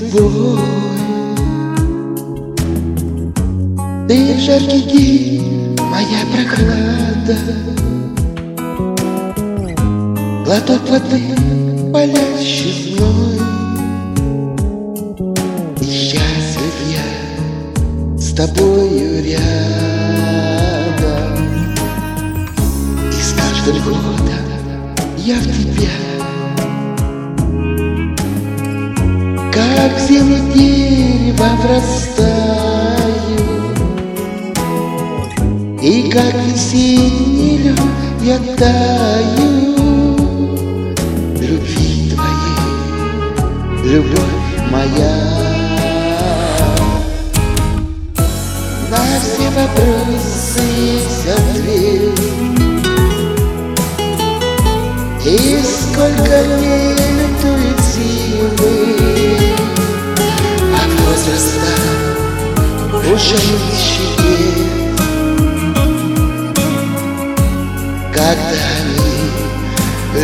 тобой. Ты жаркий день, моя прохлада, глоток воды, палящий зной. И счастлив я с тобою рядом, и с каждым годом я в тебя, как в землю дерева врастаю, и как весенний лед я таю в любви твоей, любовь моя. На все вопросы есть ответ, и сколько летует зимы, от возраста уже исчезнет. Когда они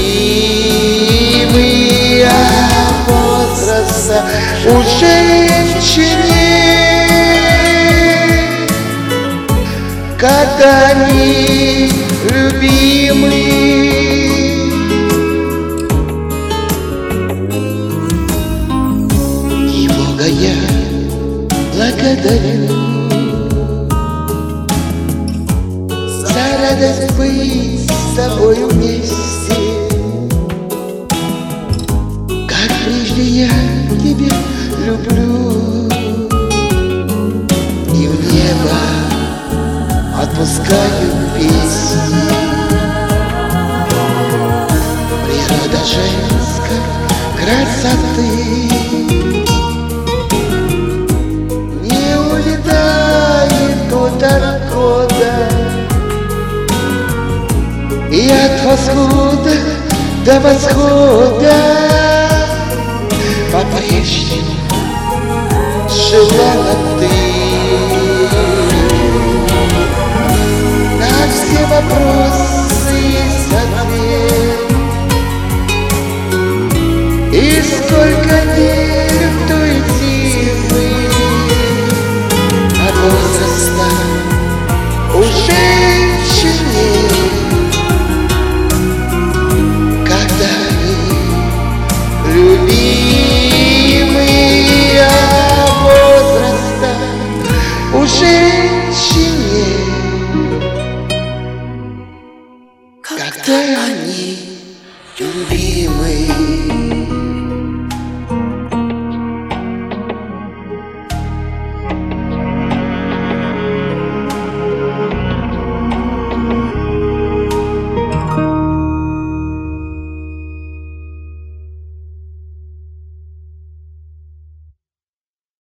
любимые, а возраста уже исчезнет. Когда они любимые. И Бога я благодарю за радость быть с тобою вместе. Как прежде я тебя люблю, и в небо отпускаю песни. Природа женской красоты не улетает год от года, и от восхода до восхода по-прежнему жила ты. На все вопросы есть ответ, и сколько не лютует зимы, от возраста уже исчезнет. Когда они любимые, а возраста уже исчезнет. Когда они любимые.